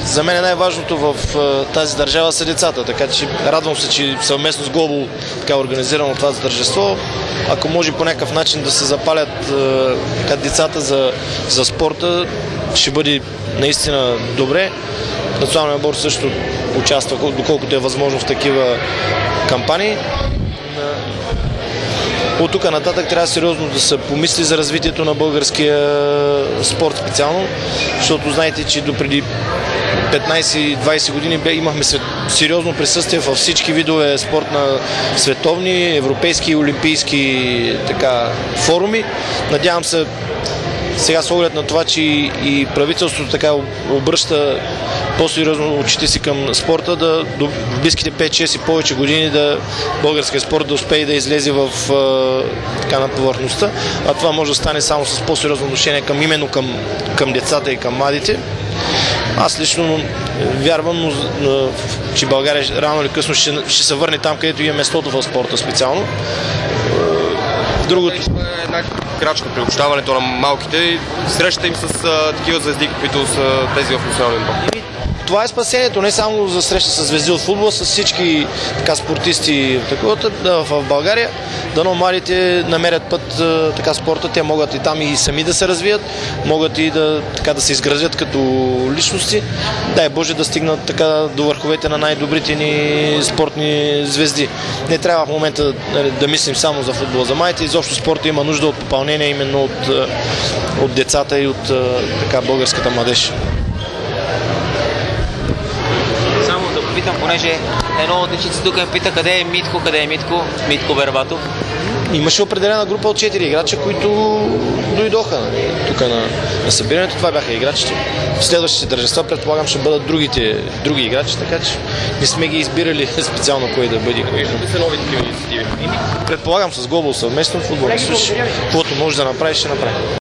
За мен най-важното в тази държава са децата, така че радвам се, че съвместно с Глобал така организирано това тържество. Ако може по някакъв начин да се запалят децата за спорта, ще бъде наистина добре. Националният отбор също участва, доколкото е възможно в такива кампании. От тук нататък трябва сериозно да се помисли за развитието на българския спорт специално, защото знаете, че допреди 15-20 години имахме сериозно присъствие във всички видове спорт на световни, европейски и олимпийски форуми. Надявам се сега с оглед на това, че и правителството така обръща по-сериозно очите си към спорта, в близките 5-6 и повече години българския спорт да успее да излезе на повърхността, а това може да стане само с по-сериозно отношение именно към децата и към младите. Аз лично вярвам, че България рано или късно ще се върне там, където има местото в спорта специално. Другото е една крачка при общаването на малките и срещата им с такива звезди, които са тези в националния отбор. Това е спасението, не само за среща с звезди от футбола, с всички спортисти в България. Дано младите намерят път спорта, те могат и там и сами да се развият, могат и да се изградят като личности. Дай Боже да стигнат до върховете на най-добрите ни спортни звезди. Не трябва в момента да мислим само за футбола, за младите. Изобщо спорта има нужда от попълнение именно от децата и от българската младеж. Питам, понеже едно от дечици тук ме пита къде е Митко, Митко Бербатов. Имаше определена група от 4 играча, които дойдоха тук на събирането. Това бяха играчите. В следващите тържества предполагам ще бъдат други играчи, така че не сме ги избирали специално кой да бъде. Какви са нови такива инициативи? Предполагам с Глобал съвместно футболни. Каквото може да направи, ще направи.